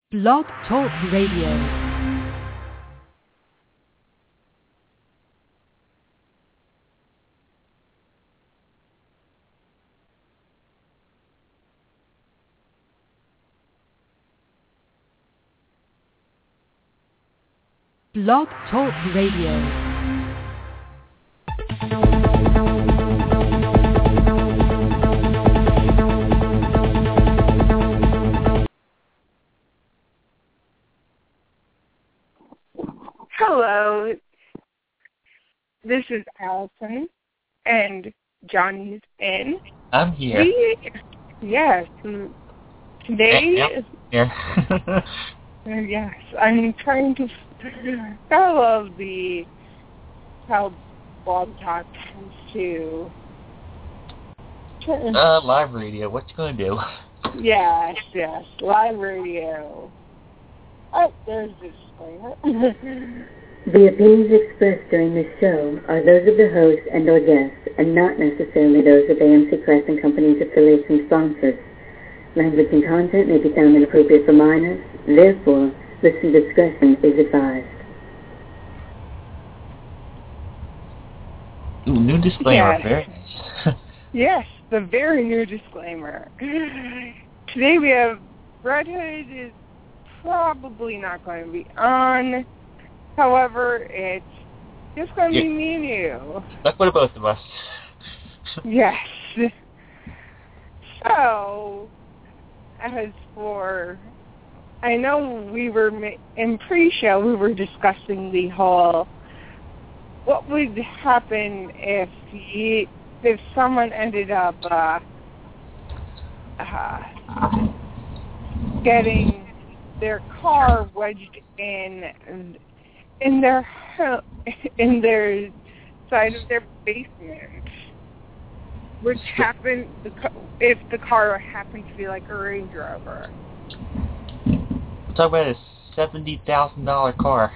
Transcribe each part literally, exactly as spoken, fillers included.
Blog Talk Radio. Blog Talk Radio. Hello, this is Allison, and Johnny's in. I'm here. We, yes, today, yeah. yes, I'm trying to follow the how Blog Talk tends to. Uh, live radio. What you gonna do? Yes, yes, live radio. Oh, there's this disclaimer. The opinions expressed during this show are those of the host and or guests, and not necessarily those of A M C Press and Company's affiliates and sponsors. Language and content may be found inappropriate for minors. Therefore, listener discretion is advised. Ooh, new disclaimer. Yes. Very nice. Yes, the very new disclaimer. Today we have Red Hood is probably not going to be on. However, it's just going to yeah. be me and you. Like one of both of us. Yes. So, as for, I know we were, in pre-show, we were discussing the whole, what would happen if you, if someone ended up uh, uh, getting their car wedged in in their in their side of their basement, which happened if the car happened to be like a Range Rover. We're talking about a seventy thousand dollar car.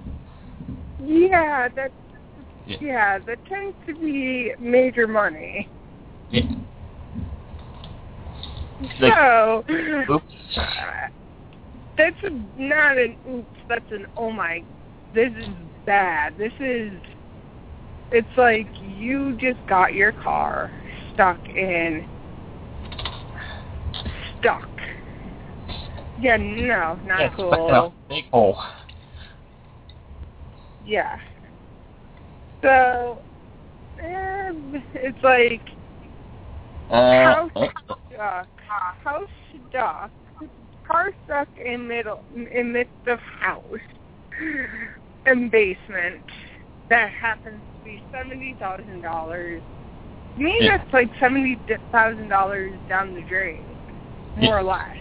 Yeah, that yeah. yeah, that tends to be major money. Yeah. So, like, oops. Uh, that's a, not an oops. That's an oh my. This is bad. This is. It's like you just got your car stuck in. Stuck. Yeah, no, not yeah, cool. Stuck in a big hole. Yeah. So, eh, it's like Uh, house stuck. House stuck. Car stuck in middle, in midst of house and basement. That happens to be seventy thousand dollars. To me, yeah. that's like seventy thousand dollars down the drain, more yeah. or less.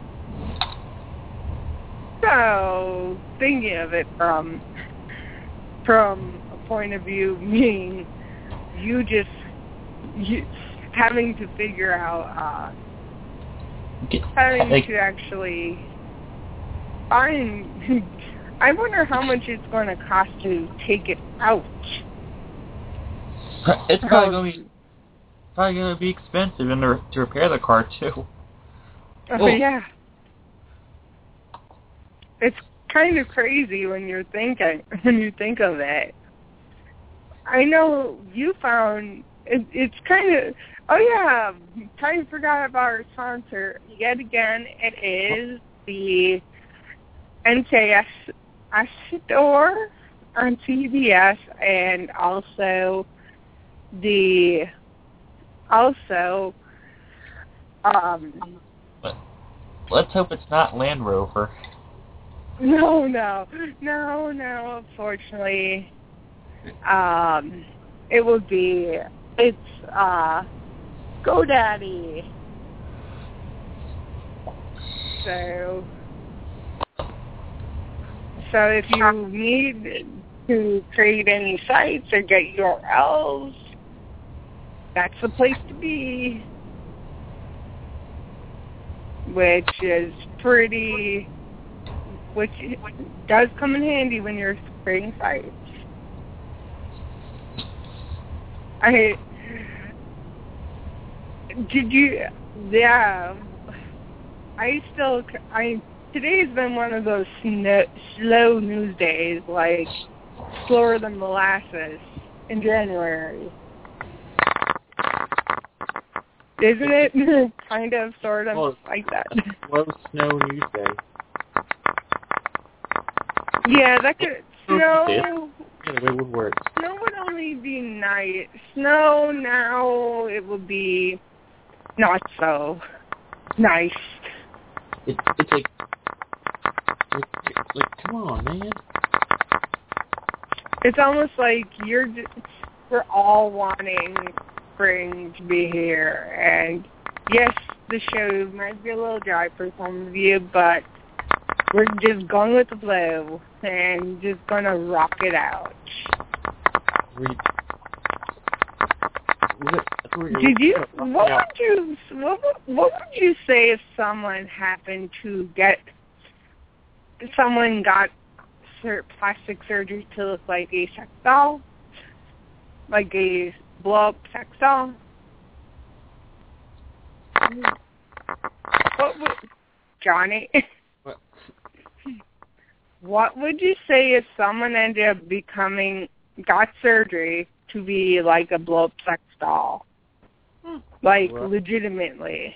So, thinking of it from from a point of view, meaning you just you having to figure out. Uh, Having like, to actually find, I wonder how much it's going to cost to take it out. It's probably going to be probably going to be expensive in the, to repair the car too. Oh, oh yeah, it's kind of crazy when you're thinking when you think of it. I know you found it, it's kind of. Oh, yeah, kind of forgot about our sponsor. Yet again, it is the N K S store on C B S, and also the, also, um... But let's hope it's not Land Rover. No, no, no, no, unfortunately. Um, it would be, it's, uh... GoDaddy. So, so if you need to create any sites or get U R Ls, that's the place to be. Which is pretty, which does come in handy when you're creating sites. I. Did you? Yeah. I still. I today's been one of those sno- slow news days, like slower than molasses in January. Isn't it? Kind of, sort of, well, like that. Slow snow news day. Yeah, that could... Snow... Yeah, the way it would work. Snow would only be nice. Snow now, it would be not so nice. It, it's like, like, like, come on, man. It's almost like you're just, we're all wanting spring to be here. And yes, the show might be a little dry for some of you, but we're just going with the flow and just going to rock it out. We, Did you? What would you? What would, what would you say if someone happened to get? Someone got sur- plastic surgery to look like a sex doll, like a blow-up sex doll. What would Johnny? What? What would you say if someone ended up becoming got surgery to be like a blow-up sex doll? Like, Well, legitimately.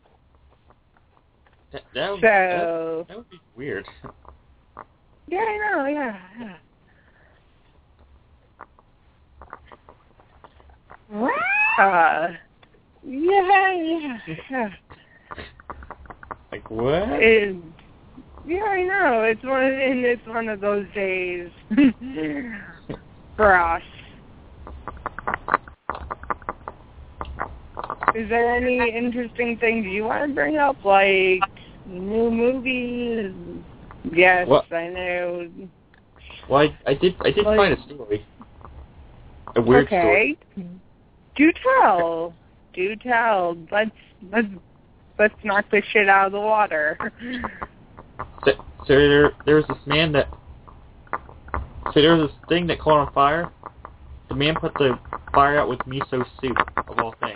That, that, would, So... that, that would be weird. Yeah, I know, yeah, yeah. Uh, yeah, yeah, yeah. Like, what? It, yeah, I know. It's one, and it's one of those days for us. Is there any interesting things you want to bring up, like new movies? Yes, what? I know. Well, I, I did. I did Like, find a story. A weird okay. story. Do tell. Do tell. Let's let's let's knock this shit out of the water. So, so there, there was this man that. So there was this thing that caught on fire. The man put the fire out with miso soup, of all things.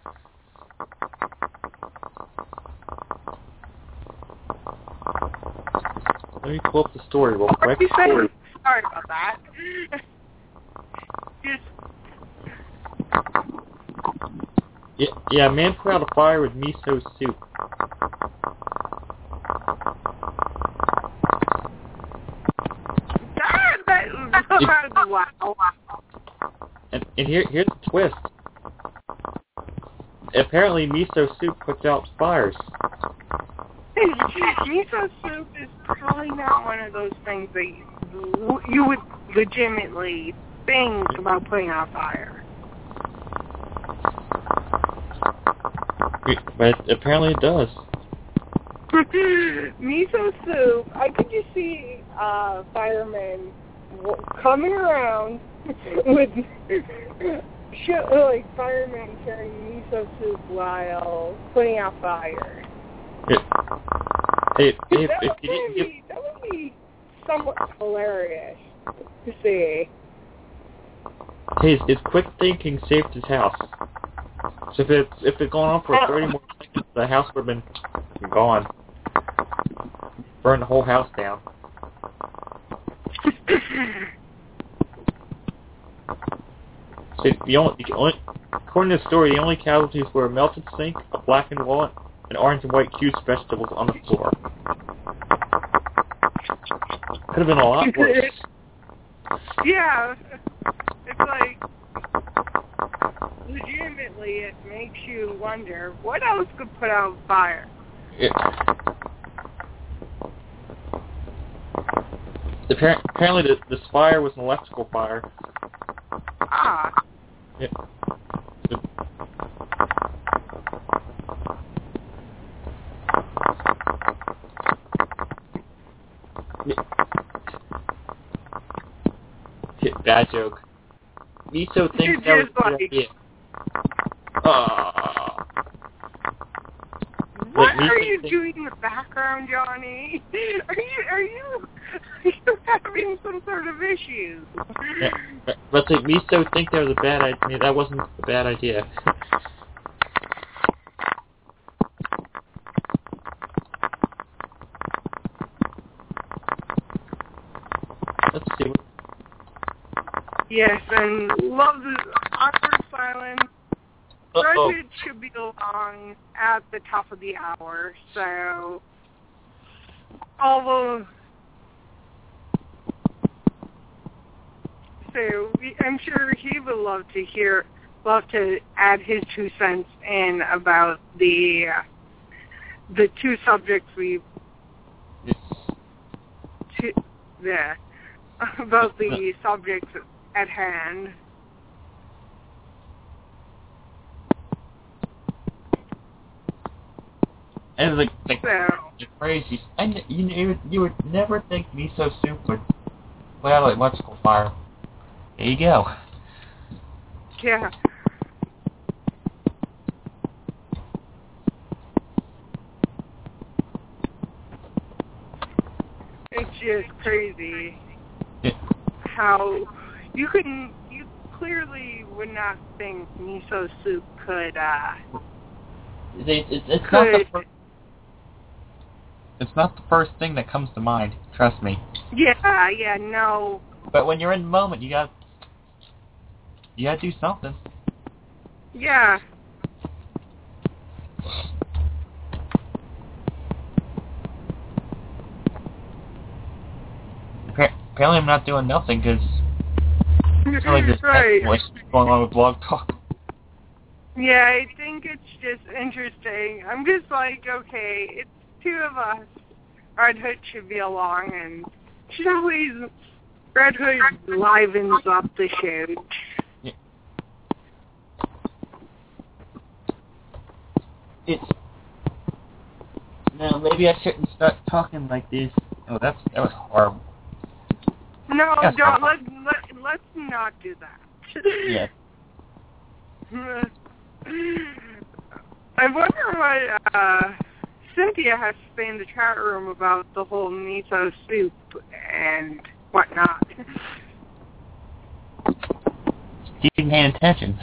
Let me pull up the story real quick. What you say? Sorry about that. Just Yeah, yeah, a man put out a fire with miso soup. that, that, wow. And, and here, here's the twist. Apparently, miso soup puts out fires. Miso soup is probably not one of those things that you, you would legitimately think about putting out fire. But apparently it does. Miso soup, I could just see uh, firemen w- coming around with sh- like firemen carrying miso soup while putting out fire. It, it, it, that, if would you didn't give, be, that would be somewhat hilarious to see. hey, his quick thinking saved his house. So if it's if it's going on for thirty more seconds, the house would have been gone. Burn the whole house down. So the only, the only, according to the story, the only casualties were a melted sink, a blackened wallet, and orange and white juice vegetables on the floor. Could have been a lot worse. Yeah, it's like, legitimately, it makes you wonder, what else could put out fire? It, apparently, the, this fire was an electrical fire. Ah. It, it, it, bad joke. Miso thinks that was a good idea. Ah. What Like, are Miso you thinks- doing in the background, Johnny? Are you are you are you having some sort of issues? Yeah, but, but like Miso think that was a bad idea. That wasn't a bad idea. Yes, and love the awkward silence. Uh-oh. Redhead should be along at the top of the hour, so although so we, I'm sure he would love to hear, love to add his two cents in about the uh, the two subjects we two, yeah about the subjects at hand. And the, the, So, the crazy, and you, you you would never think miso soup would put out an electrical fire. There you go. yeah. It's just crazy Yeah. how you can, you clearly would not think miso soup could, uh, It, it, it's not the could, first. It's not the first thing that comes to mind. Trust me. yeah, yeah, no, But when you're in the moment, you got you got to do something. yeah. Appa- Apparently, I'm not doing nothing because it's like this Right. voice going on with Blog Talk. Yeah, I think it's just interesting. I'm just like, okay, it's two of us. Red Hood should be along, and she's always, Red Hood livens up the show. Yeah. It's no, maybe I shouldn't start talking like this. Oh, that's that was horrible. No, Yes, don't, I- let, let, let's not do that. Yeah. I wonder what uh, Cynthia has to say in the chat room about the whole miso soup and whatnot. She didn't pay attention.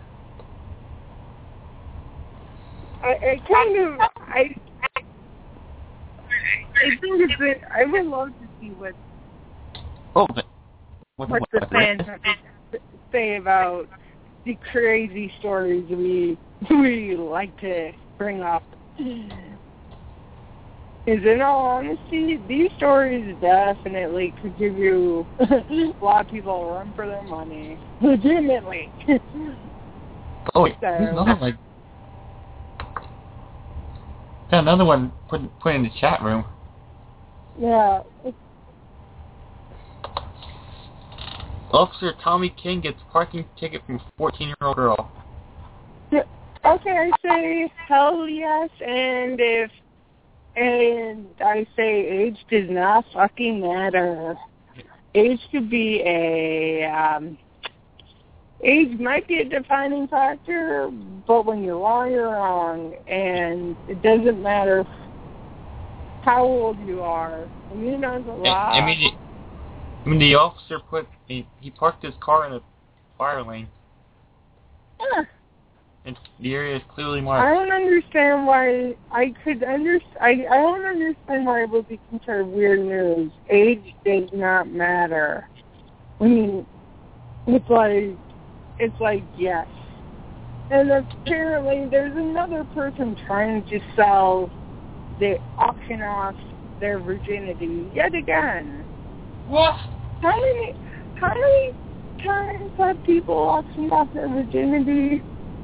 I, I kind of, I, I think it's, a, I would love to see what, Oh, but what, what what, the what, fans have to say about the crazy stories we we like to bring up. Is in all honesty, these stories definitely could give you a lot of people a run for their money. Legitimately. Oh, wait, So- there's another like got another one put put in the chat room. Yeah. Officer Tommy King gets parking ticket from fourteen-year-old girl. Okay, I say hell yes, and if and I say age does not fucking matter. Age could be a um, age might be a defining factor, but when you're wrong, you're wrong, and it doesn't matter how old you are. I mean, there's a lot. I, I mean, it, I mean, the officer put he, he parked his car in a fire lane, Yeah. and the area is clearly I marked. don't understand why I could under I I don't understand why it would be considered weird news. Age does not matter. I mean, it's like it's like yes, and apparently there's another person trying to sell, the auction off their virginity yet again. What? How many how many times have people auctioned off their virginity?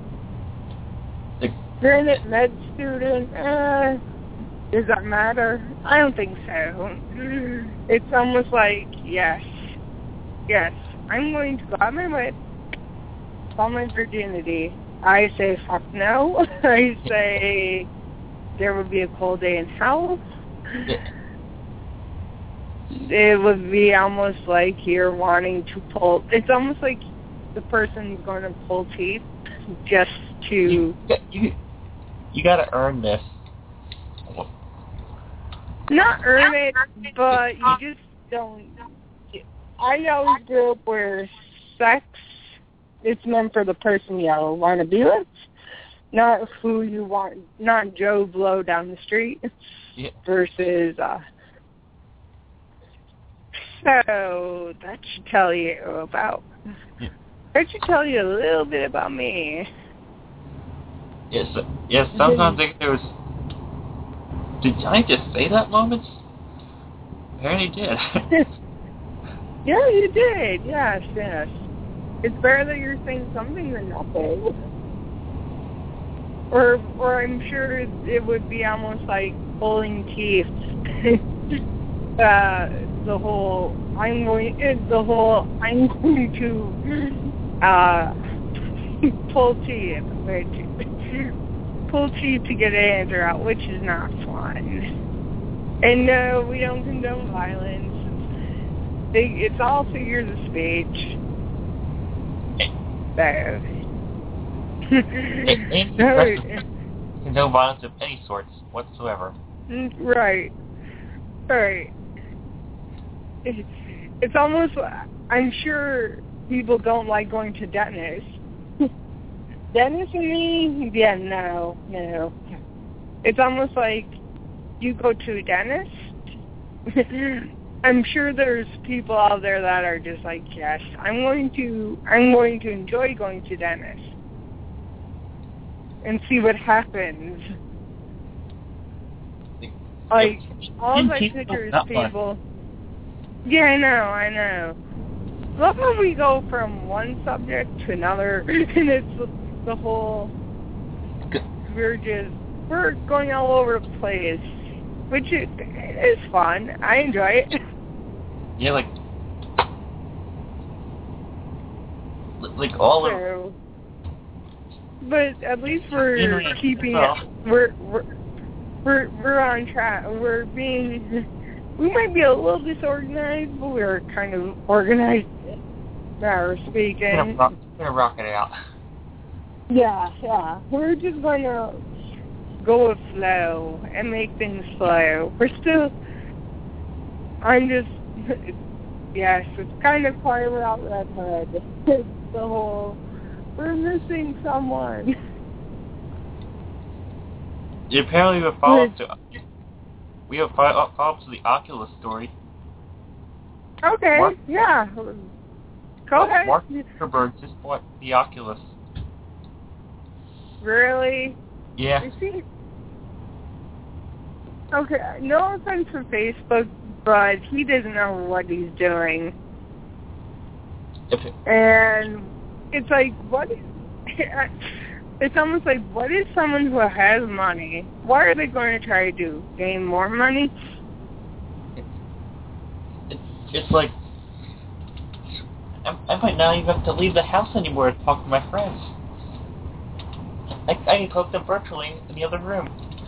Granted, med student, uh, does that matter? I don't think so. It's almost like, yes, yes, I'm going to go out my way, sell my virginity. I say, fuck no. I say, there would be a cold day in hell. Yeah. It would be almost like you're wanting to pull, it's almost like the person's going to pull teeth just to... You, you, you gotta earn this. Not earn it, but you just don't. I always grew up where sex, it's meant for the person you want to be with, not who you want, not Joe Blow down the street, Yeah. versus, uh, so that should tell you about Yeah. I should tell you a little bit about me. Yes, yes. Sometimes I think there was. Did I just say that moments? Apparently did. Yeah, you did. Yes, yes. It's better that you're saying something than nothing. Or, or I'm sure it would be almost like pulling teeth. uh, the whole I'm going, the whole I'm going to uh, pull teeth, which pull teeth to get an answer out, which is not fun. And no, we don't condone violence. It's all figures of speech. So. no, no violence of any sorts whatsoever. Right. Right. It's, it's almost, I'm sure people don't like going to dentists. Dentist and me? Yeah, no, no. It's almost like you go to a dentist. I'm sure there's people out there that are just like, yes, I'm going to, I'm going to enjoy going to dentists and see what happens. Like, all I picture is people. Yeah, I know, I know. Love how we go from one subject to another, and it's the whole. We're just we're going all over the place, which is, is fun. I enjoy it. Yeah, like, like all so, of. But at least we're Internet keeping well. it. We're we're we're we're on track. We're being. We might be a little disorganized, but we're kind of organized. Now speaking. We're gonna rock, we're gonna rock it out. Yeah, yeah. We're just gonna go with flow and make things flow. We're still. I'm just. Yes, it's kind of quiet without Red Hood. It's the whole. We're missing someone. Yeah, apparently we have follow-up to we have follow-up to the Oculus story. Okay, Mark, yeah. Go ahead. Mark Zuckerberg just bought the Oculus. Really? Yeah. Is he... Okay, no offense to Facebook, but he doesn't know what he's doing. If it, and it's like, what is... It's almost like, what is someone who has money? What are they going to try to do? Gain more money? It's, it's, it's like, I, I might not even have to leave the house anymore to talk to my friends. I, I can talk to them virtually in the other room.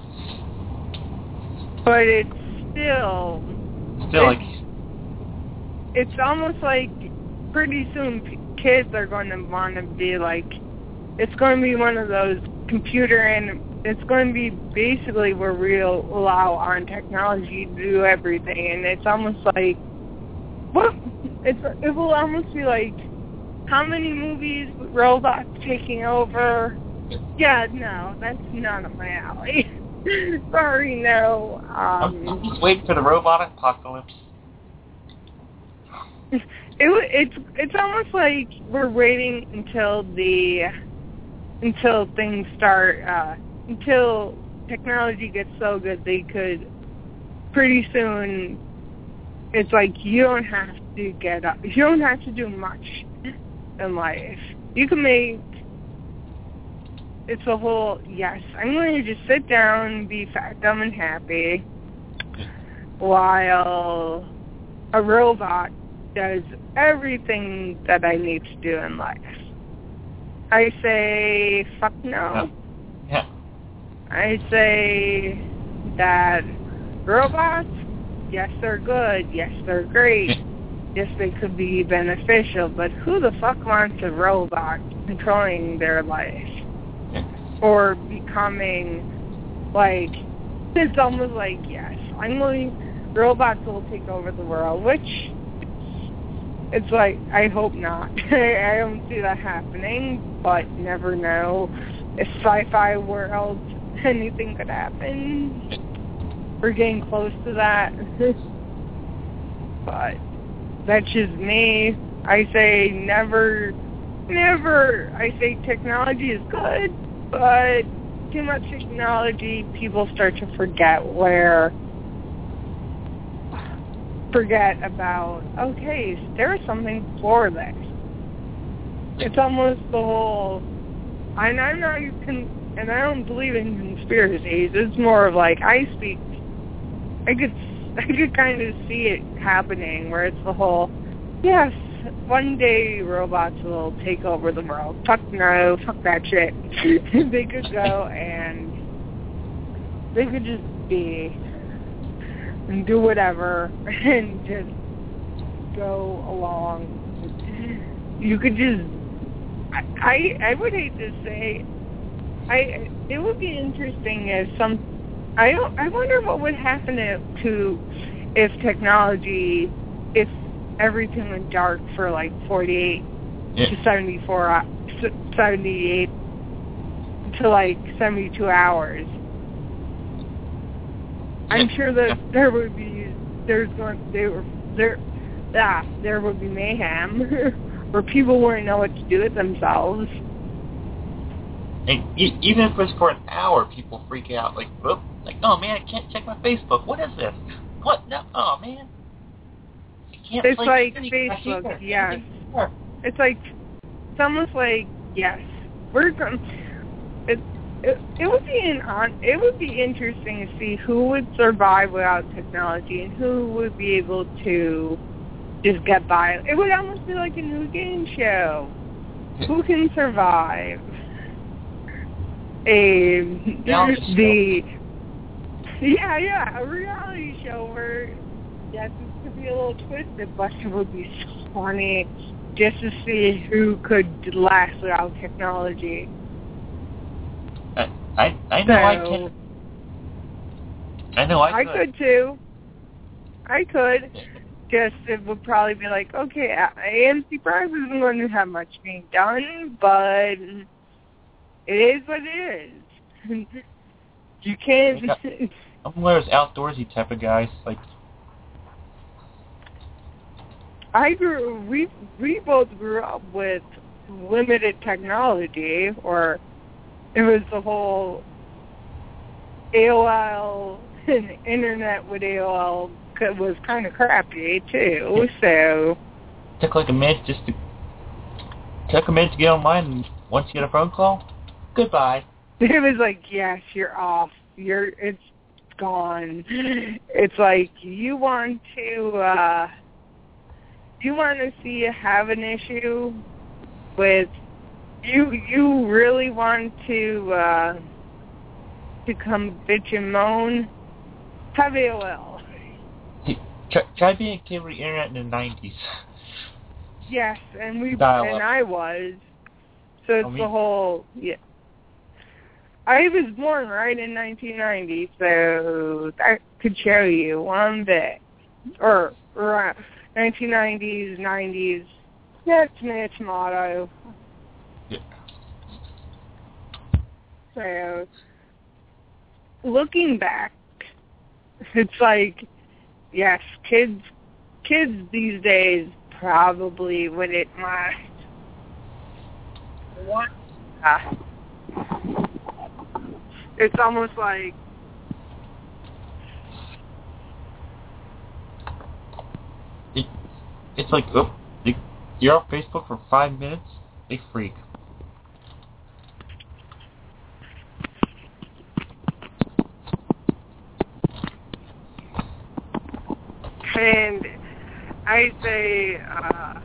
But it's still... Still, it's, like... It's almost like pretty soon kids are going to want to be like... It's going to be one of those computer, and it's going to be basically where we'll allow our technology to do everything, and it's almost like, what? It's it will almost be like, how many movies with robots taking over? Yeah, no, that's none of my alley. Sorry, no. Um, I'm, I'm just waiting for the robot apocalypse. It it's it's almost like we're waiting until the. Until things start, uh, until technology gets so good they could, pretty soon, it's like you don't have to get up, you don't have to do much in life. You can make, it's a whole, yes, I'm going to just sit down, be fat, dumb, and happy, while a robot does everything that I need to do in life. I say, fuck no. Yeah. I say that robots, yes, they're good. Yes, they're great. Yes, they could be beneficial. But who the fuck wants a robot controlling their life? Or becoming, like, it's almost like, yes, I'm going, robots will take over the world, which... It's like, I hope not. I don't see that happening, but never know. It's sci-fi world, anything could happen. We're getting close to that. But that's just me. I say never, never, I say technology is good, but too much technology, people start to forget where, forget about, okay, there's something for this. It's almost the whole, and I'm not, and I don't believe in conspiracies. It's more of like, I speak, I could, I could kind of see it happening where it's the whole, yes, one day robots will take over the world. Fuck no, fuck that shit. They could go and they could just be and do whatever and just go along. You could just, I, I would hate to say, I, it would be interesting if some, I don't, I wonder what would happen to, to if technology, if everything went dark for like forty-eight yeah. to seventy-four, seventy-eight to like seventy-two hours. I'm sure that there would be, there's going, they were, there, ah, there would be mayhem where people wouldn't know what to do with themselves. And e- even if it was for an hour, people freak out. Like, whoop, like, oh man, I can't check my Facebook. What is this? What? No, oh man. It's like Facebook, yes. It's like, it's almost like, yes, we're going. It, it it would be an on. It would be interesting to see who would survive without technology and who would be able to just get by. It would almost be like a new game show. Who can survive? A the yeah yeah a reality show where yes. Be a little twisted, but it would be so funny just to see who could last without technology. I I, I know so, I can. I know I could. I could too. I could. Just it would probably be like, okay, A M C Prime isn't going to have much being done, but it is what it is. You can't. I'm one of those outdoorsy type of guys, like. I grew. We we both grew up with limited technology, or it was the whole A O L and internet with A O L was kind of crappy too. So took like a minute just to took a minute to get online, and once you get a phone call, goodbye. It was like, yes, you're off. You're it's gone. It's like you want to. uh You want to see you have an issue with you? You really want to uh, to come bitch and moan? Have A O L. Try, try being a kid with the internet in the nineties. Yes, and we Dial and up. I was. So it's oh, the whole yeah. I was born right in nineteen ninety, so I could show you one bit or. or nineteen nineties, nineties, that's my motto. Yeah. So, looking back, it's like, yes, kids kids these days probably wouldn't mind. What? Uh, it's almost like, It's like, oh, you're off Facebook for five minutes? They freak. And I say uh,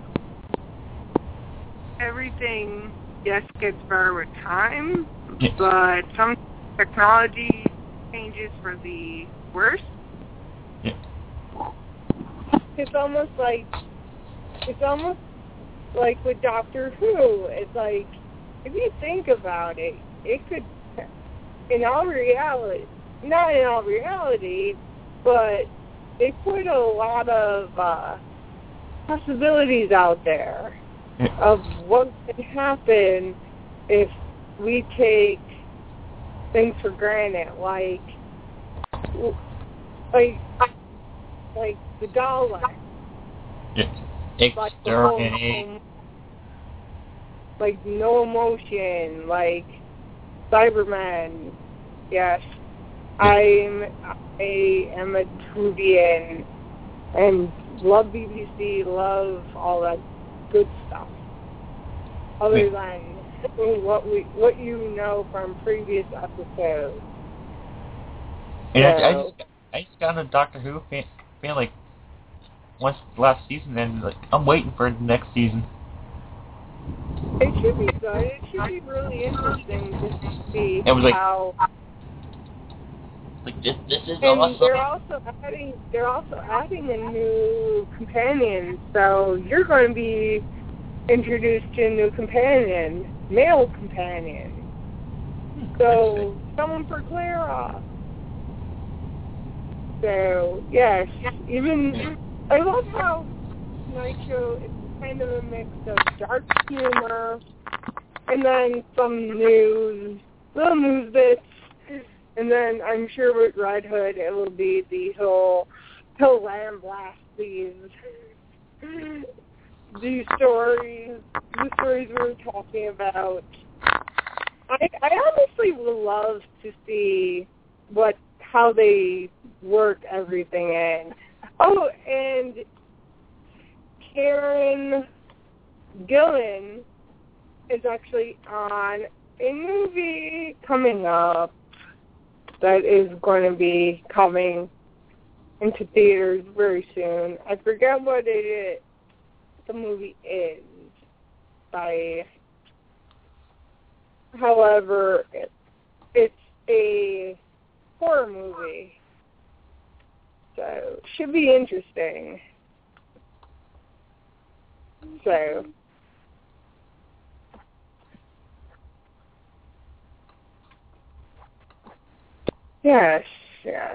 everything, yes, gets better with time, yes. but some technology changes for the worse. Yeah. It's almost like It's almost like with Doctor Who. It's like, if you think about it, it could, in all reality, not in all reality, but they put a lot of uh, possibilities out there of what could happen if we take things for granted, like, like, like the Daleks. Yeah. like the whole, Exterminate. like no emotion, like Cyberman. Yes, I'm I am a Tubian and love B B C, love all that good stuff. Other Wait. than what we what you know from previous episodes. And I, I So- just I just got into Doctor Who fan, fan like once last season, and like I'm waiting for the next season. It should be good. It should be really interesting to see It was like- how. Like this this is And awesome. they're also adding they're also adding a new companion, so you're going to be introduced to a new companion, male companion. So someone for Clara. So yes, even I love how Nitro is kind of a mix of dark humor and then some news, little news bits. And then I'm sure with Red Hood it will be the whole, he'll lambaste these, these stories, the stories we were talking about. I, I honestly would love to see what, how they work everything in. Oh, and Karen Gillan is actually on a movie coming up that is going to be coming into theaters very soon. I forget what it is, the movie is. By, however, it, it's a horror movie, so should be interesting. So. Yes, yes.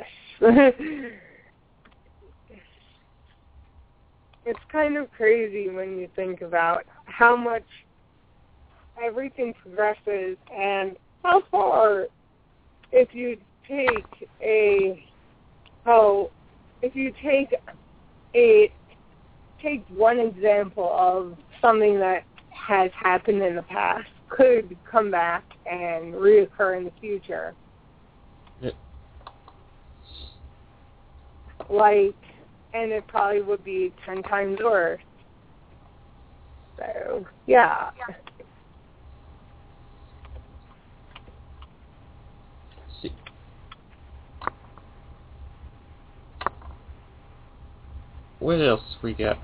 It's kind of crazy when you think about how much everything progresses and how far, if you take a, how, if you take a, take one example of something that has happened in the past, could come back and reoccur in the future. Like, and it probably would be ten times worse. So, yeah. See. What else we got?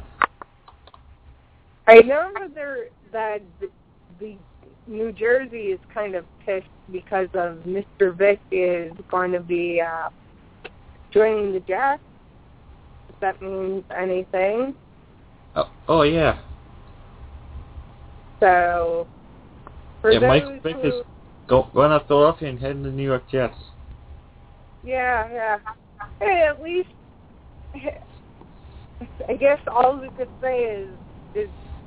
I know that there that the, the New Jersey is kind of pissed because of Mister Vick is going to be uh, joining the Jets. If that means anything. Oh, oh yeah. So, for Yeah, those Mike Vick who, is go, going out to Philadelphia and heading to the New York Jets. yeah, yeah. Hey, at least, I guess all we could say is, is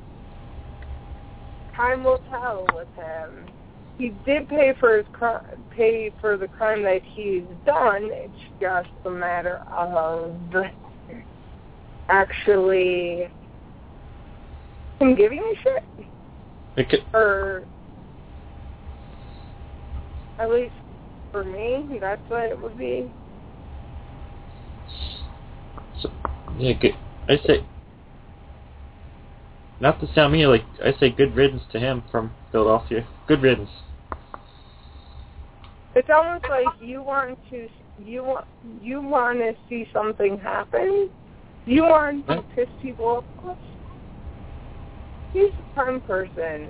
time will tell with him. He did pay for his cri- pay for the crime that he's done. It's just a matter of actually him giving a shit, It could, or at least for me, that's what it would be. so, yeah, good. I say, not to sound mean, like I say, good riddance to him from Philadelphia. Good riddance. It's almost like you want to you want you want to see something happen. You want to piss people off. He's a fun person.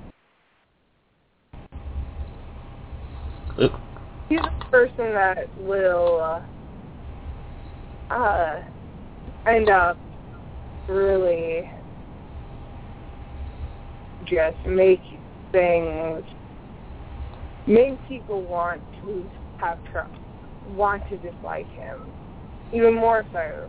Uh, He's a person that will uh, uh, end up really just make things, make people want to have trust, want to dislike him, even more so.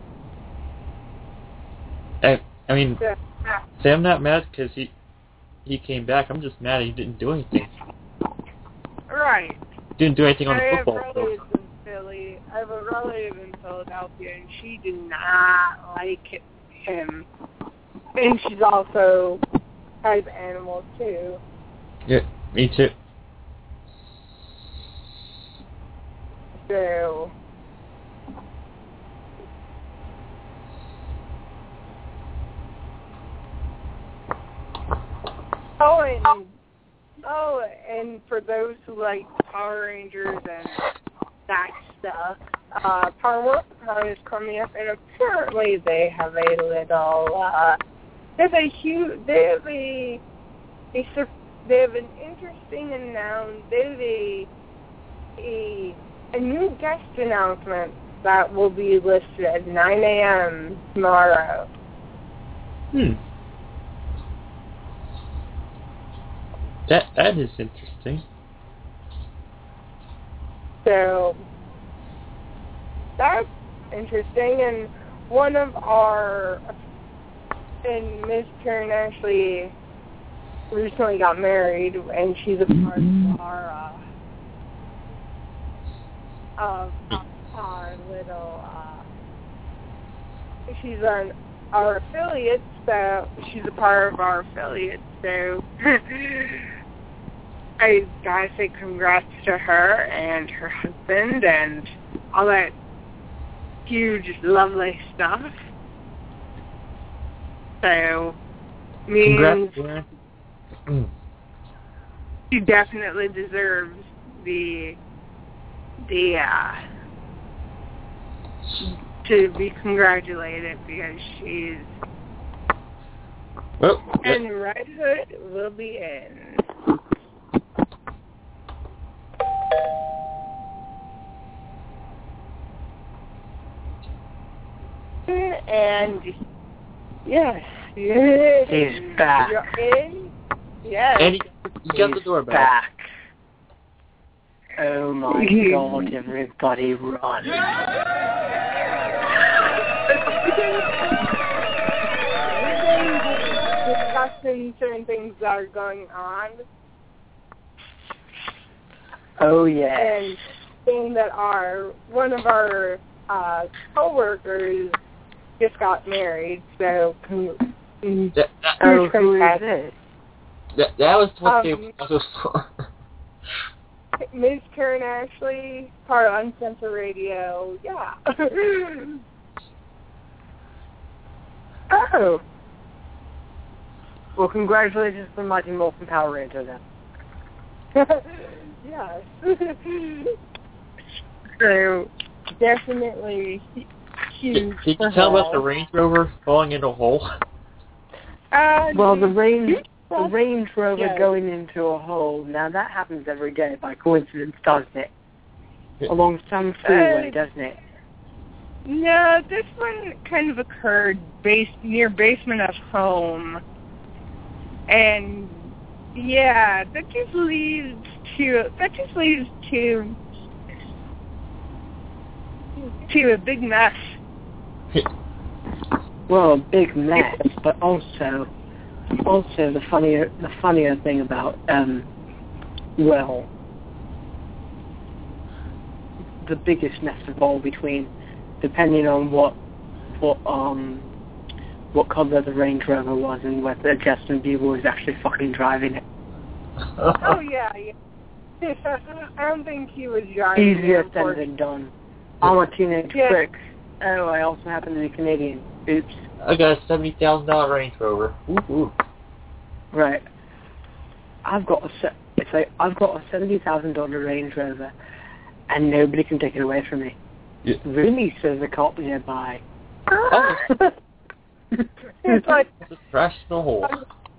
I, I mean, Yeah. say I'm not mad because he he came back. I'm just mad he didn't do anything. Right. Didn't do anything on I the have football field. relatives in Philly. I have a relative in Philadelphia, and she did not like him. And she's also type animal, too. Yeah, me too. So... Oh, and oh, and for those who like Power Rangers and that stuff, uh, Power World is coming up, and apparently they have a little, uh, they have a huge, they have a, a, they have an interesting announcement. They have a, a, a new guest announcement that will be listed at nine a.m. tomorrow. Hmm. That that is interesting. So that's interesting, and one of our and Miss Karen actually recently got married, and she's a part of our uh, of our little. Uh, she's on our affiliate, so she's a part of our affiliate. So. I gotta say congrats to her and her husband and all that huge, lovely stuff. So, means congrats, she definitely deserves the the uh, to be congratulated because she's well, and Red Hood will be in. And yes, yes, he's back. You're in? Yes. And he, he got the doorbell. Back. Oh my God! Everybody run! Discussing certain things that are going on. Oh yes. And saying that our one of our uh, coworkers just got married, so con- that, that, oh, who is this? That, that was what they um, was for. Miz Karen Ashley, part of Uncensored Radio. Yeah. Oh. Well, congratulations to Mighty Morphin Power Ranger then. Yes. So definitely huge. Did, did you for tell her. about the Range Rover falling into a hole? Uh, Well, the Range, the Range Rover yes. going into a hole, now that happens every day by coincidence, doesn't it? Along some freeway, Uh, doesn't it? No, this one kind of occurred base near basement of home, and yeah, that just leads to that just leads to to a big mess. Well, a big mess, but also, also the funnier, the funnier thing about, um, well, the biggest mess of all between, depending on what, what, um, what color the Range Rover was and whether Justin Bieber was actually fucking driving it. Oh yeah, yeah. I don't think he was driving. Easier said than done. I'm a teenage Yeah. prick. Oh, I also happen to be Canadian. Oops. I got a seventy thousand dollar Range Rover. Ooh, ooh. Right. I've got a se- it's like I've got a seventy thousand dollar Range Rover, and nobody can take it away from me. Yeah. Really, says the cop nearby. Oh. It's like It's a trash in a hole.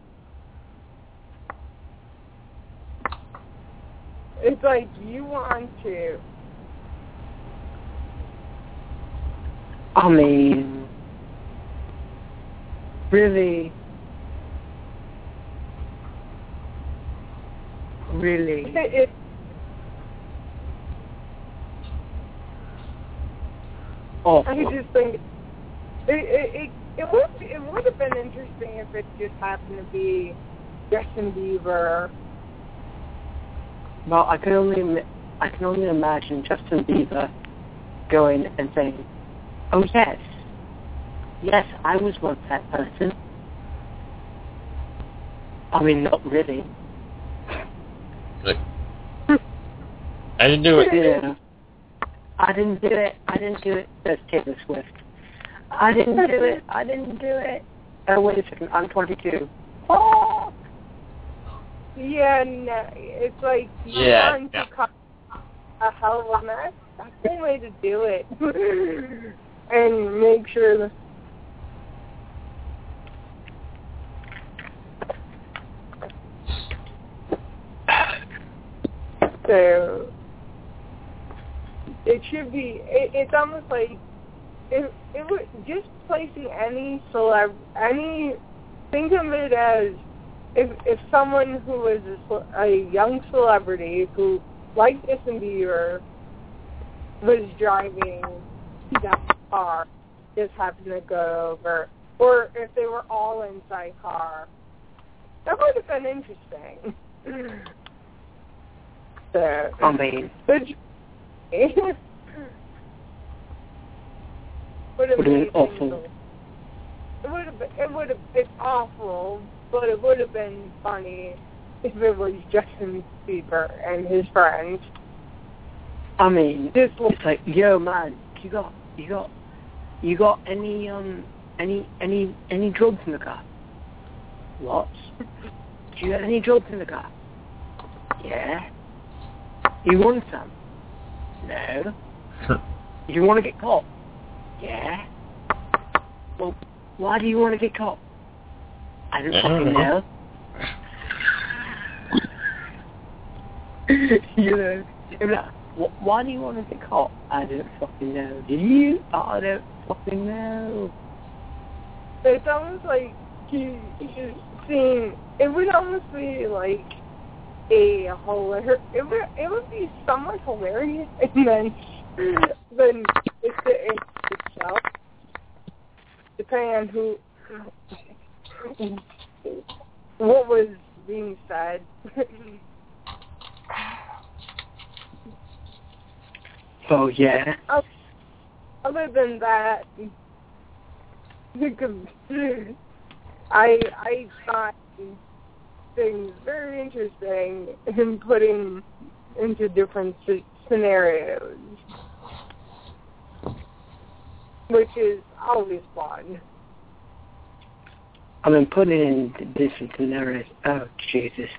it's like you want to. I mean, really, really. It, it, Awful. I just think it it it, it would it would have been interesting if it just happened to be Justin Bieber. Well, I can only I can only imagine Justin Bieber going and saying, "Oh yes, yes, I was once that person. I mean, not really. Like, I didn't do it. Yeah. I didn't do it. I didn't do it. That's Taylor Swift. I didn't do it. I didn't do it. Oh, wait a second. I'm twenty-two. Oh! Yeah, no, it's like you Yeah, want yeah. to cause a hell of a mess. That's the only way to do it. And make sure that so it should be. It, it's almost like it. It would just placing any celeb, any. Think of it as if if someone who was a, ce- a young celebrity who, like Justin Bieber, was driving that car, just happened to go over, or if they were all inside car, that would have been interesting. So, I mean, but would have Would have been made awful. things- It would have been. It would have been awful, but it would have been funny if it was Justin Bieber and his friends. I mean, Just it's like, yo, man, you got, you got, you got any, um, any, any, any drugs in the car? What? Do you got any drugs in the car? Yeah. You want some? No. You want to get caught? Yeah. Well, why do you want to get caught? I don't I don't fucking know. know. You know, you're like, "Wh- why do you want to get caught? I don't fucking know. Do you? I don't fucking know. it's almost like you, you seeing. It would almost be like a hilarious. It would. It would be somewhat hilarious, and then then it's the it itself. Depending on who, what was being said. Oh, yeah. Other than that, I I thought things very interesting in putting into different c- scenarios, which is always fun. I mean, put it in different scenarios. Oh, Jesus.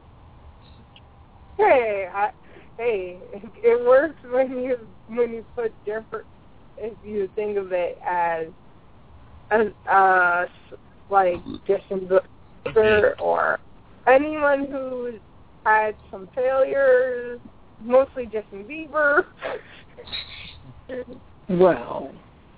Hey, I, hey, it works when you when you put different. If you think of it as as uh like Justin Bieber or anyone who's had some failures, mostly Justin Bieber. Well,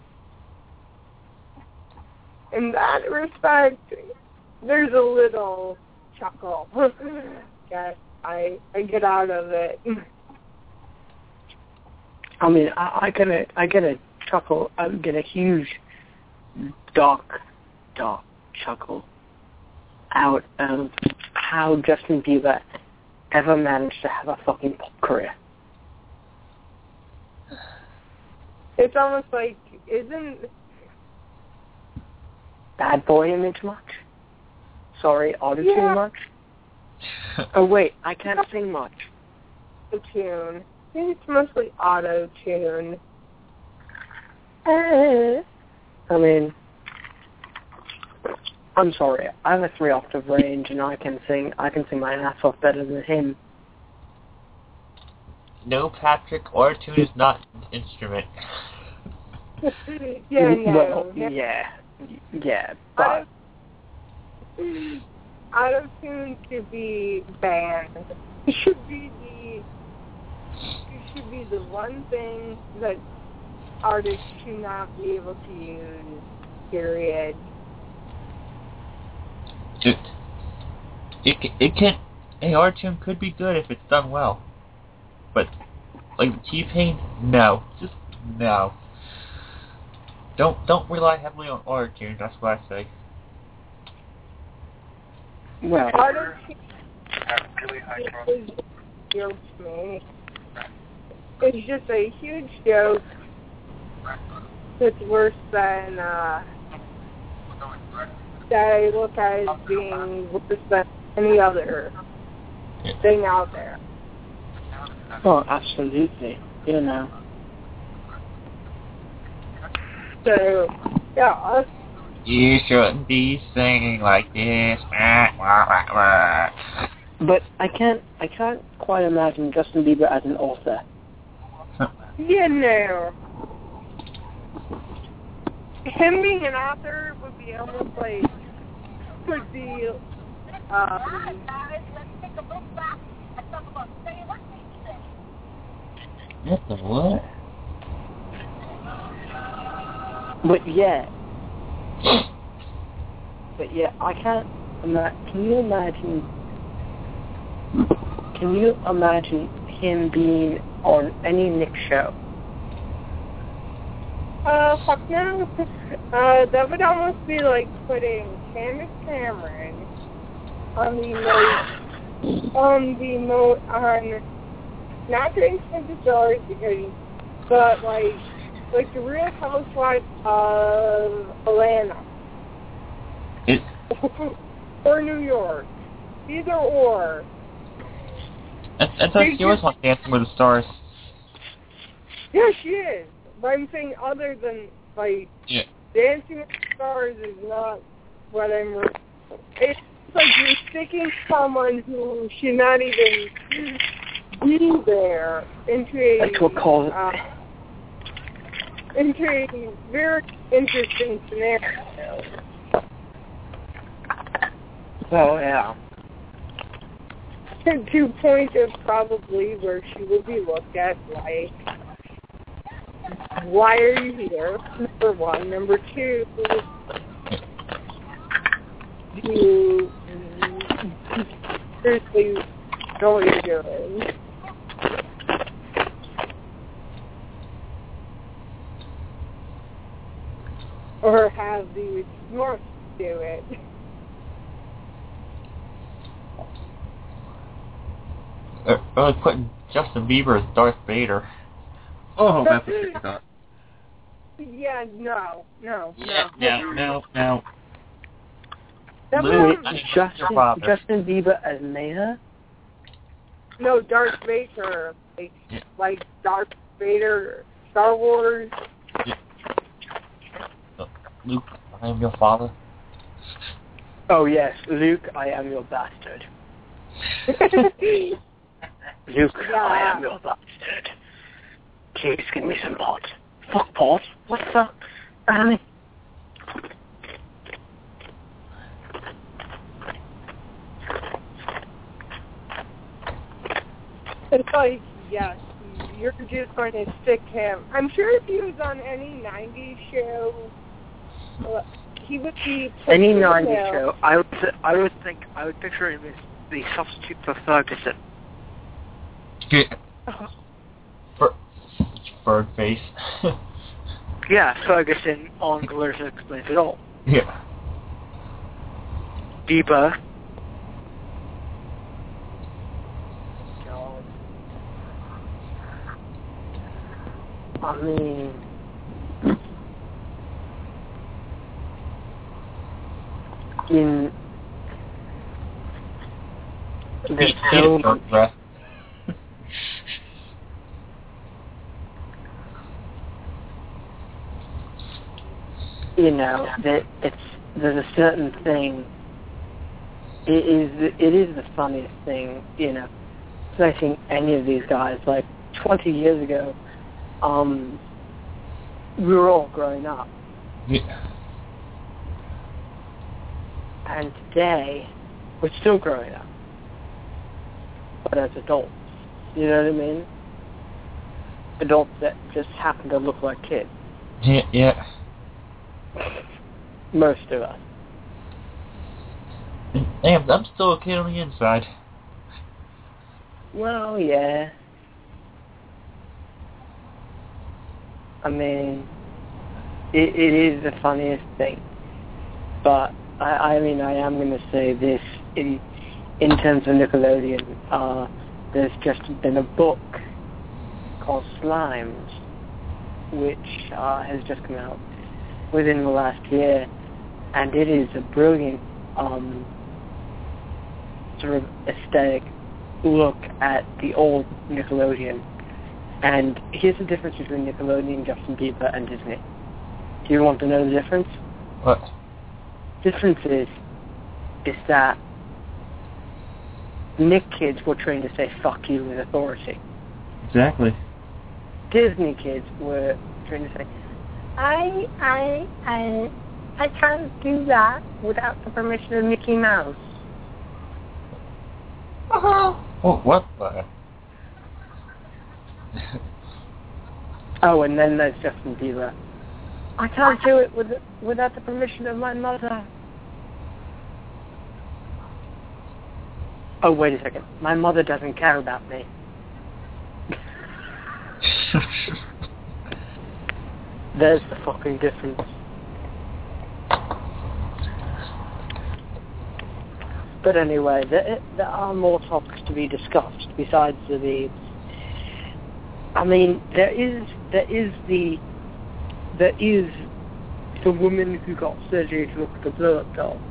in that respect, there's a little chuckle. Yes, I I get out of it. I mean, I, I get a, I get a chuckle, I get a huge, dark, dark chuckle out of how Justin Bieber ever managed to have a fucking pop career. It's almost like, isn't Bad boy image much? Sorry, auto-tune Yeah. much? Oh wait, I can't sing much. auto-tune? I think it's mostly auto-tune. I mean, I'm sorry. I have a three octave range, and I can sing. I can sing my ass off better than him. No, Patrick, autotune is not an instrument. Yeah, no. Well, yeah, yeah, but Auto-tune should be banned. It should be the it should be the one thing that artists should not be able to use. Period. It, it, it can, a autotune could be good if it's done well. But, like T-Pain, no. Just, no. Don't, don't rely heavily on autotune, that's what I say. well, Auto-tune is a joke to me. It's just a huge joke that's worse than, uh, that I look at as being worse than any other thing out there. Oh, absolutely. You know. So, yeah, us. You shouldn't be singing like this. But I can't, I can't quite imagine Justin Bieber as an author. You know, him being an author would be almost like, would be, um, what the what? But yeah, but yeah, I can't imagine, can you imagine, can you imagine him being on any Nick show? Uh, fuck no. Uh, that would almost be like putting Candace Cameron on the most, on the most, on, not the expensive stars because, but like, like the Real Housewives of Atlanta. It, or New York. Either or. I, I thought she was on Dancing with the Stars. Yeah, she is. But I'm saying other than, like, yeah. Dancing with the Stars is not what I'm... Re- it's like you're sticking someone who should not even be there into a... Like we'll call it... Uh, into a very interesting scenario. Oh, yeah. To point of probably where she will be looked at like, why are you here? Number one. Number two, do you seriously know what you're doing? Or have the remorse do it? Uh, really putting Justin Bieber as Darth Vader. Oh, that's what you thought. Yeah, no, no. Yeah, no, no, no. That Wait, was, Justin, Justin Bieber as Mayor? No, Darth Vader. Like, yeah. like Darth Vader, Star Wars. Yeah. Uh, Luke, I am your father. Oh, yes, Luke, I am your bastard. Luke, yeah. I am your bastard. Please give me some pot. Fuck pot? What the? Um, It's like, yes, you're just going to stick him. I'm sure if he was on any nineties show, uh, he would be... Any nineties show, I would, th- I would think, I would picture him as the substitute for Ferguson. Yeah. Bird, bird face. Yeah, Ferguson on Clarissa Explains It All. Yeah. Bieber. I mean, in there's so much. You know that it's there's a certain thing. It is it is the funniest thing. You know, I think any of these guys like twenty years ago. Um, we were all growing up. Yeah. And today, we're still growing up. But as adults. You know what I mean? Adults that just happen to look like kids. Yeah, yeah. Most of us. Damn, I'm still a kid on the inside. Well, yeah. I mean, it, it is the funniest thing. But, I, I mean, I am going to say this. In, in terms of Nickelodeon, uh, there's just been a book called Slimes, which uh, has just come out within the last year. And it is a brilliant um, sort of aesthetic look at the old Nickelodeon. And here's the difference between Nickelodeon, Justin Bieber, and Disney. Do you want to know the difference? What? Difference is, is that Nick kids were trained to say fuck you with authority. Exactly. Disney kids were trained to say, I, I, I, I can't do that without the permission of Mickey Mouse. Uh-huh. Oh, what? Uh, oh, and then there's Justin Bieber. I can't do it with, without the permission of my mother. Oh, wait a second. My mother doesn't care about me. There's the fucking difference. But anyway, there, there are more topics to be discussed besides the... I mean, there is there is the there is the woman who got surgery to look at the blow-up doll.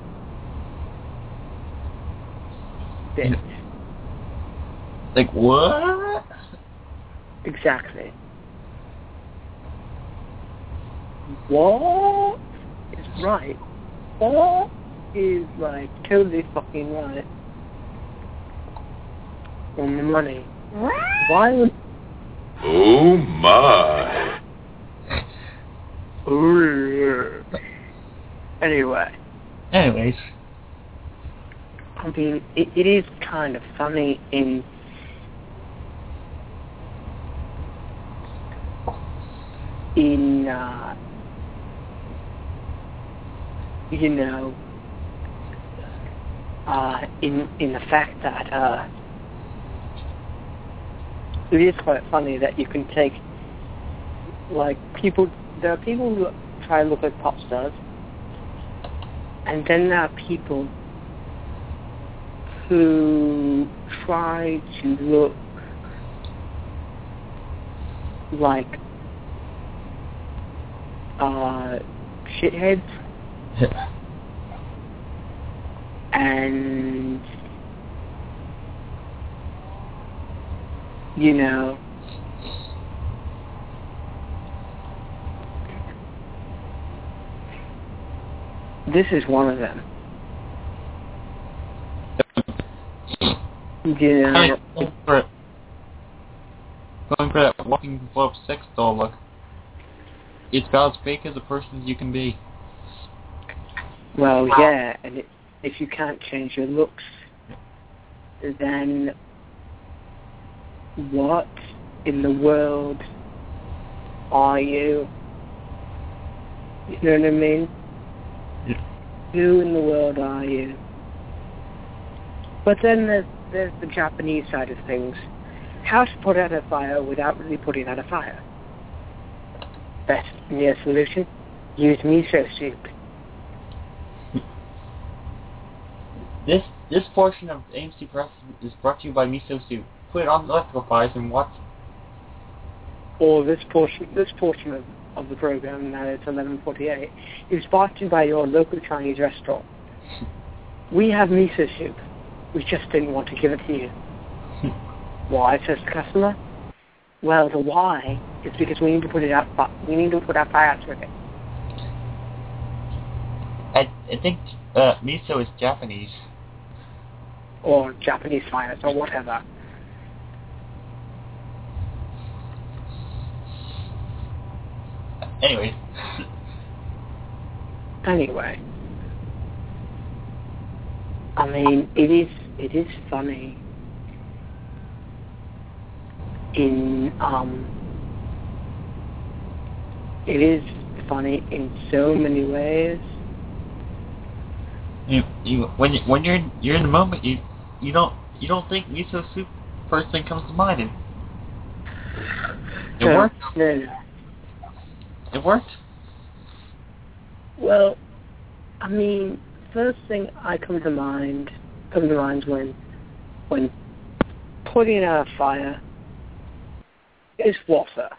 Bit. Like what? Exactly. What is right? What is like totally fucking right on the money? Why would? Oh my! Ooh. Anyway. Anyways. I mean, it, it is kind of funny in in uh, you know uh, in in the fact that uh, it is quite funny that you can take like people. There are people who try to look like pop stars, and then there are people who try to look like uh, shitheads. And, you know, this is one of them. You know, Going for, going for that walking globe sex doll look. It's about as fake as a person you can be. Well, yeah, and it, if you can't change your looks, then what in the world are you? You know what I mean? Yeah. Who in the world are you? But then there's, there's the Japanese side of things. How to put out a fire without really putting out a fire. Best near solution? Use miso soup. This this portion of A M C Press is brought to you by Miso Soup. Put it on the electrical fires and watch. Or this portion this portion of, of the program, now it's eleven forty-eight, is brought to you by your local Chinese restaurant. We have miso soup. We just didn't want to give it to you. Why, says the customer? Well, the why is because we need to put it out. We need to put our fire out with it. I I think uh, miso is Japanese. Or Japanese fires, or whatever. Anyway. Anyway. I mean, it is it is funny in um it is funny in so many ways. You you when you when you're you're in the moment you you don't you don't think miso soup first thing comes to mind and it no, worked. No, no. It worked. Well, I mean, first thing I come to mind comes to mind when when putting out a fire is water.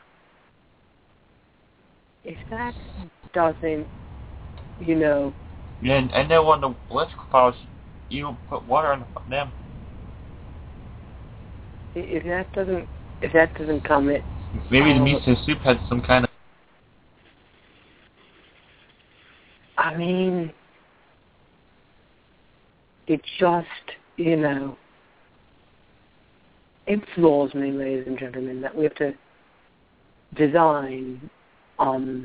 If that doesn't, you know. Yeah, and I know on the electrical fires you don't put water on them. If that doesn't, if that doesn't come, it. Maybe the um, miso soup has some kind of. I mean, it just, you know, it floors me, ladies and gentlemen, that we have to design, um,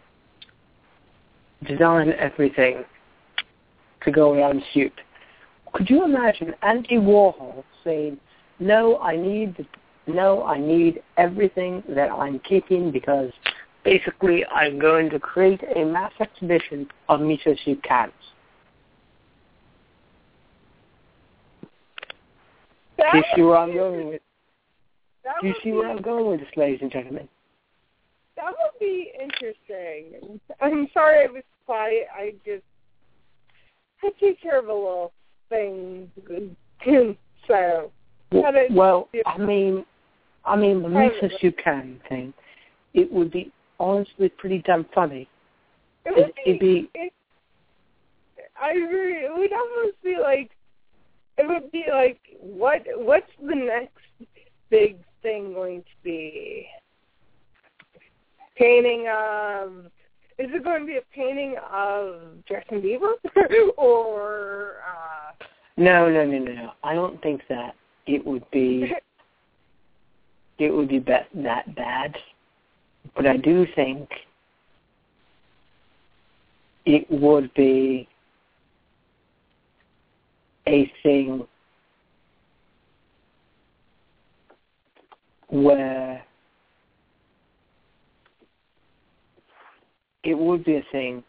design everything to go around soup. Could you imagine Andy Warhol saying, "No, I need, no, I need everything that I'm keeping because basically I'm going to create a mass exhibition of miso soup cans." That Do you see where I'm going with? that Do you would see be- where I'm going with this, ladies and gentlemen? That would be interesting. I'm sorry I was quiet. I just I take care of a little thing. So, Well, well yeah. I mean, I mean the miso soup can thing. It would be honestly pretty damn funny. it would It'd be. be It, I agree. It would almost be like. It would be like, what? What's the next big thing going to be? Painting of. Is it going to be a painting of Justin Bieber or? Uh, no, no, no, no, no. I don't think that it would be. It would be be- that bad, but I do think it would be a thing where it would be a thing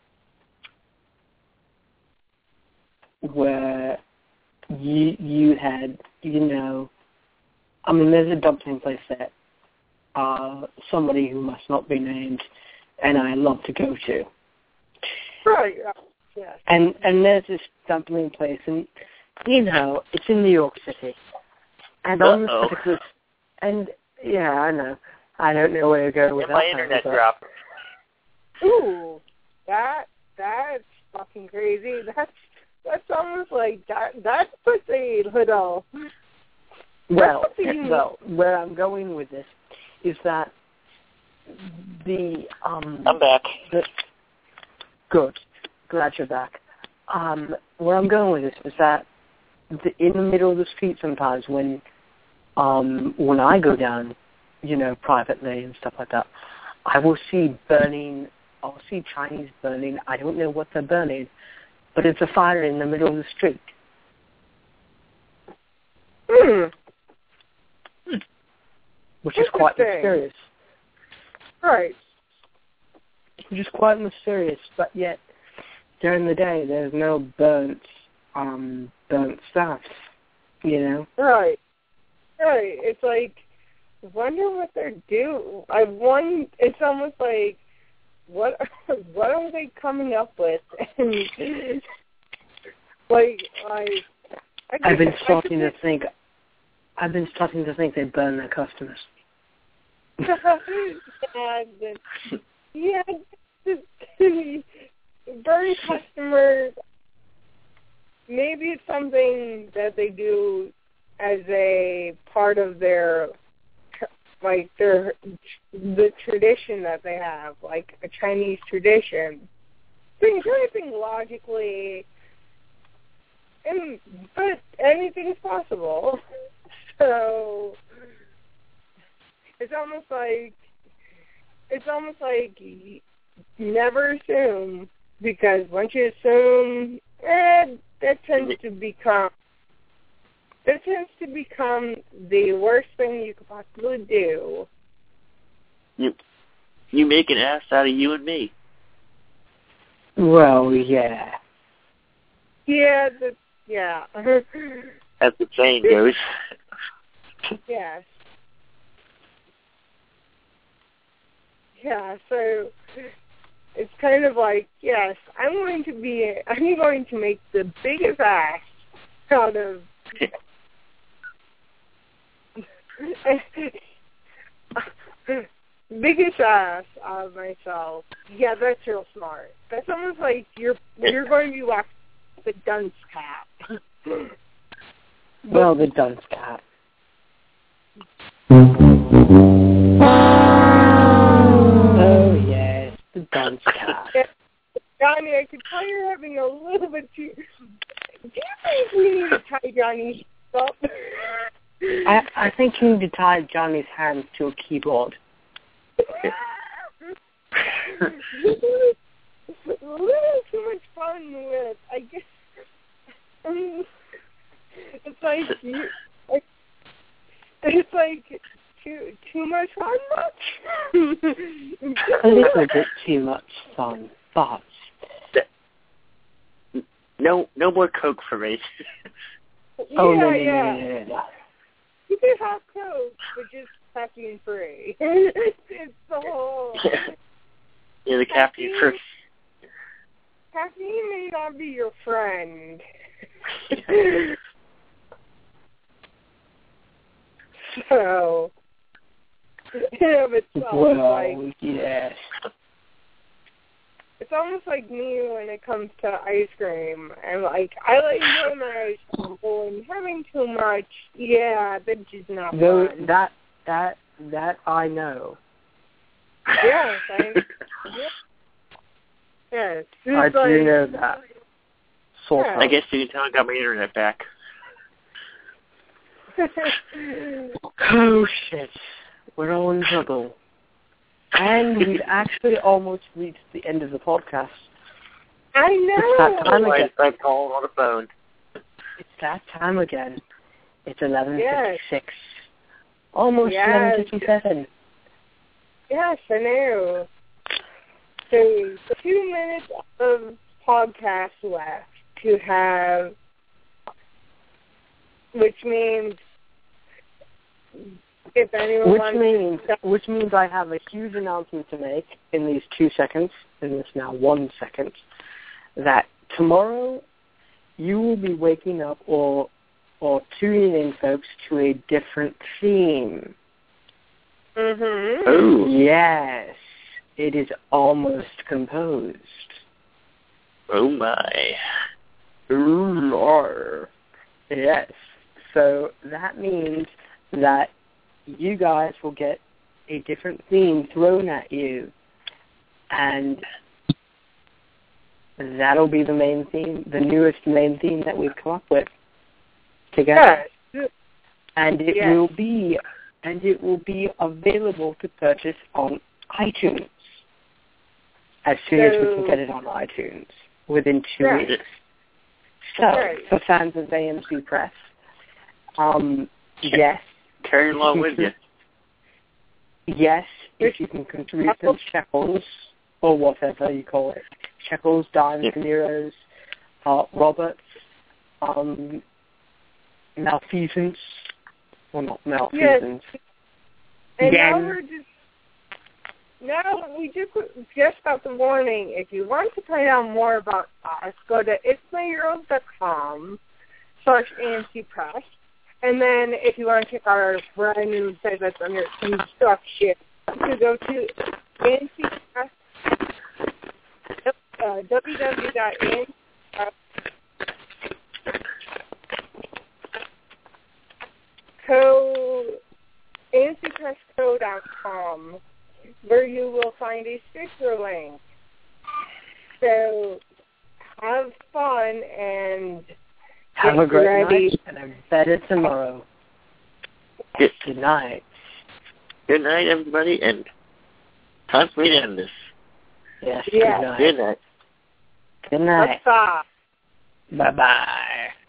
where you you had, you know, I mean, there's a dumpling place that uh, somebody who must not be named and I love to go to. right. Yeah. And and there's this dumpling place, and you know, it's in New York City. And on this Uh-oh. particular, and yeah, I know, I don't know where to go with And that. my internet but- dropped. Ooh, that that's fucking crazy. That's that's almost like that. That puts a little. Well, That's what you- well, where I'm going with this is that the um. I'm back. The, good, glad you're back. Um, where I'm going with this is that the, in the middle of the street sometimes when um when I go down, you know, privately and stuff like that, I will see burning. I'll see Chinese burning. I don't know what they're burning, but it's a fire in the middle of the street. Mm. Which is quite Interesting. mysterious. Right. Which is quite mysterious, but yet during the day there's no burnt, um, burnt stuff. You know. Right. Right. It's like, wonder what they're doing. I won. It's almost like, what what are they coming up with? And like, like I I've been could- I starting could- to think. I've been starting to think they burn their customers. yeah, the, yeah, the, the burn customers. Maybe it's something that they do as a part of their, like their, the tradition that they have, like a Chinese tradition. Things, anything logically, and but anything is possible. So it's almost like it's almost like you never assume, because once you assume, eh, that tends to become that tends to become the worst thing you could possibly do. You, you make an ass out of you and me. Well, yeah. Yeah, the, yeah. As the saying goes. Yes. Yeah, so it's kind of like, yes, I'm going to be, I'm going to make the biggest ass out of, biggest ass out of myself. Yeah, that's real smart. That's almost like you're, you're going to be watching the dunce cap. Well, the dunce cat. Oh, yes, the dunce cat. Johnny, I could tell you're having a little bit too... Do you think we need to tie Johnny's up? I, I think you need to tie Johnny's hands to a keyboard. A little too much fun with, I guess... Um, it's like... You, like it's like... Too too much fun much? A little bit too much fun, but... No, no more Coke for me. Yeah, oh, no, no, yeah. no, no, no, no. You can have Coke, but just caffeine free. it's, it's the whole... Yeah, the caffeine free. Caffeine may not be your friend. So... Yeah, but it's well, like, yes. It's almost like me when it comes to ice cream. I'm like, I like enjoy my ice cream, and having too much, yeah, that's just not Though, fun. that, that, that I know. Yes, I, yes. I It's do like, know that. Sort Yeah. of. I guess you can tell I got my internet back. Oh, shit. We're all in trouble. And we've actually almost reached the end of the podcast. I know. It's that time Why again. is I calling on the phone? It's that time again. It's eleven fifty-six. Yes. Almost Yes. eleven fifty-seven. Yes, I know. So, two minutes of podcast left to have, which means if anyone Which wants means, to... which means I have a huge announcement to make in these two seconds, in this now one second, that tomorrow you will be waking up or or tuning in, folks, to a different theme. Mm-hmm. Oh. Yes, it is almost composed. Oh, my. Ooh, yes. So that means that you guys will get a different theme thrown at you, and that'll be the main theme, the newest main theme that we've come up with together. Yes. And it Yes. will be, and it will be available to purchase on iTunes as soon as we can So- get it on iTunes within two Right. weeks. So, Right. for fans of A M C Press, um, yes. Carry along with you. Yes, if you can contribute them shekels, or whatever you call it. Shekels, dimes, Yeah. liras, uh, Roberts, um, malfeasance, well, not malfeasance. And Yen. now we're just, now we just, just got the warning. If you want to find out more about us, go to itsmyeuros.com slash AMC Press. And then if you want to check out our brand new site that's under construction, you go to A M C Press, uh, w w w dot a m c press co A M C Press Co dot com, where you will find a sticker link. So have fun and Have get a great ready. night, and a better tomorrow. Good, Good night. good night, everybody, and time for me to end this. Yes, Yeah. good night. Good night. Good night. Bye-bye. Bye-bye.